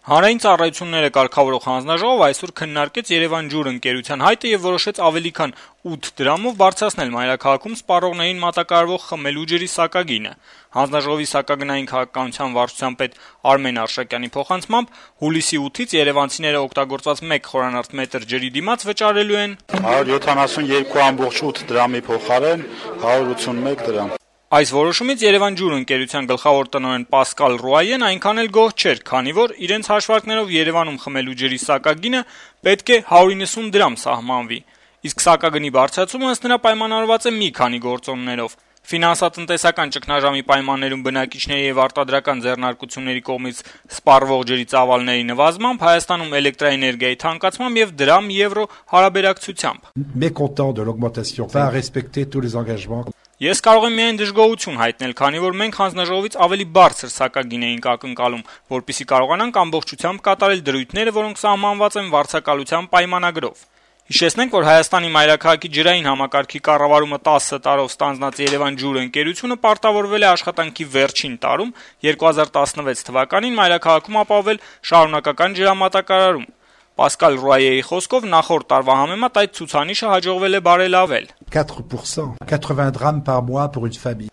Հանրային ծառայությունները կարգավորող հանձնաժողովը այսօր քննարկեց Երևան ջուր ընկերության հայտը եւ որոշեց ավելի քան 8 դրամով բարձրացնել մայրաքաղաքում սպառողներին մատակարարվող խմելու ջրի սակագինը։ Հանձնաժողովի սակագնային քաղաքականության վարչության պետ Արմեն Արշակյանի փոխանցմամբ հուլիսի 8-ից երևանցիները օգտագործված 1 խորանարդ մետր ջրի դիմաց վճարելու են 172.8 դրամի փոխարեն 181 դրամ։ Այս որոշումից Երևան ջուր ընկերության գլխավոր տնօրեն Պասկալ Ռուայեն այնքան էլ գոհ չէր, քանի որ իրենց հաշվարկներով Երևանում խմելու ջրի սակագինը պետք է 190 դրամ սահմանվի։ Իսկ սակագնի բարձրացումը ըստ նրա պայմանավորված է մի քանի գործոններով։ Ֆինանսատնտեսական ճգնաժամի պայմաններում բնակիչների եւ արտադրական ձեռնարկությունների կողմից սպառվող ջրի ծավալների նվազմամբ, Հայաստանում էլեկտրաէներգիայի թանկացմամբ եւ դրամ-եվրո հարաբերակցությամբ։ Ես կարող եմ միայն դժգոհություն հայտնել, քանի որ մենք հանձնաժողովից ավելի բարձր սակագին էինք ակնկալում, որպեսզի կարողանանք ամբողջությամբ կատարել դրույթները, որոնք սահմանված են վարձակալության պայմանագրով։ Հիշեցնենք, որ Հայաստանի մայրաքաղաքի ջրային համակարգի կառավարումը 10 տարով ստանձնած Երևան ջուր ընկերությունը պարտավորվել է աշխատանքի վերջին տարում 2016 թվականին մայրաքաղաքում ապահովել շարունակական ջրամատակարարում։ Պասկալ Ռուայեի խոսքով նախորդ տարվա համեմատ այդ ցուցանիշը հաջողվել է բարելավել։ 4%, 80 դրամ par mois pour une famille.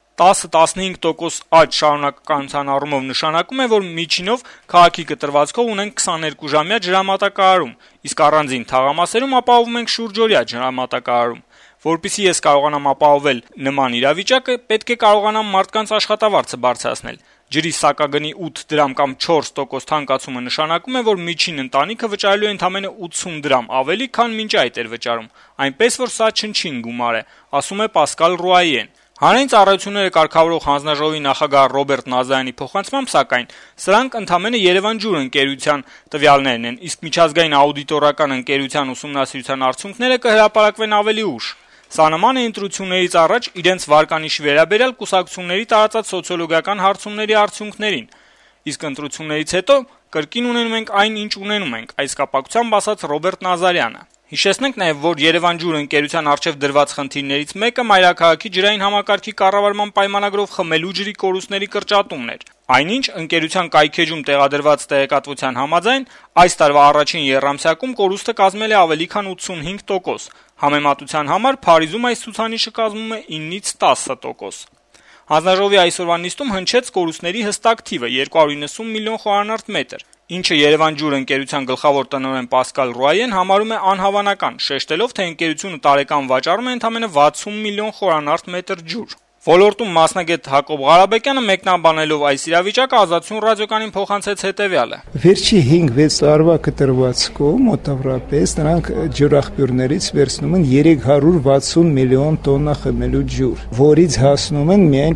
10-15% աճ շարունակականության առումով նշանակում է, որ միջինով քաղաքի կտրվածքով ունենք 22 ժամյա ջրամատակարարում, իսկ առանձին թաղամասերում ապահովում ենք շուրջօրյա ջրամատակարարում։ Որպեսզի ես կարողանամ ապահովել նման իրավիճակը, պետք է կարողանամ մարդկանց աշխատավարձը բարձրացնել։ Ջրի սակագնի 8 դրամ կամ 4% թանկացումը նշանակում է, որ միջին ընտանիքը վճարելու է ընդամենը 80 դրամ ավելի, քան մինչ այդ էր վճարում, այնպես որ սա չնչին գումար է, ասում է Պասկալ Ռուայեն։ Հանրային ծառայությունները կարգավորող հանձնաժողովի նախագահ Ռոբերտ Նազարյանի փոխանցմամբ, սակայն, սրանք ընդամենը Երևան ջուր ընկերության տվյալներն են, իսկ միջազգային աուդիտորական ընկերության ուսումնասիրության արդյունքները կհրապարակվեն ավելի ուշ։ Սա նման է ընտրություններից առաջ իրենց վարկանիշի վերաբերյալ կուսակցությունների տարածած սոցիոլոգիական հարցումների արդյունքներին, իսկ ընտրություններից հետո կրկին ունենում ենք այն, ինչ ունենում ենք, այս կապակցությամբ ասաց Ռոբերտ Նազարյանը։ Հիշեցնենք նաև, որ Երևան ջուր ընկերության առջև դրված խնդիրներից մեկը մայրաքաղաքի ջրային համակարգի կառավարման պայմանագրով խմելու ջրի կորուստների կրճատումն էր։ Այնինչ ընկերության կայքեջում տեղադրված տեղեկատվության համաձայն այս տարվա առաջին եռամսյակում կորուստը կազմել է ավելի քան 85%։ Համեմատության համար Փարիզում այս ցուցանիշը կազմում է 9-ից 10%։ Հանձնաժողովի այսօրվա նիստում հնչեց կորուստների հստակ թիվը 290 միլիոն խորանարդ մետր, ինչը Երևան ջուր ընկերության գլխավոր տնօրեն Պասկալ Ռուայեն համարում է անհավանական, շեշտելով, թե ընկերությունը տարեկան վաճառում է ընդամենը 60 միլիոն խորանարդ մետր ջուր։ Ոլորտում մասնագետ Հակոբ Ղարաբեկյանը մեկնաբանելով այս իրավիճակը Ազատություն ռադիոկայանին փոխանցեց հետևյալը. Վերջի 5-6 տարվա կտրվածքով մոտավորապես նրանք ջրաղբյուրներից վերցնում են 360 միլիոն տոննա խմելու ջուր, որից հասնում են միայն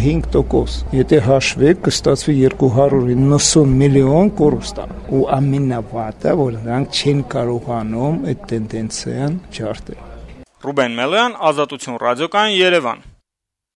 15%։ Եթե հաշվեք, կստացվի 290 միլիոն կորուստ։ Ու ամենավատը, որ նրանք չեն կարողանում այդ տենդենցիան ջարդել։ Ռուբեն Մելոյան, Ազատություն ռադիոկայան, Երևան։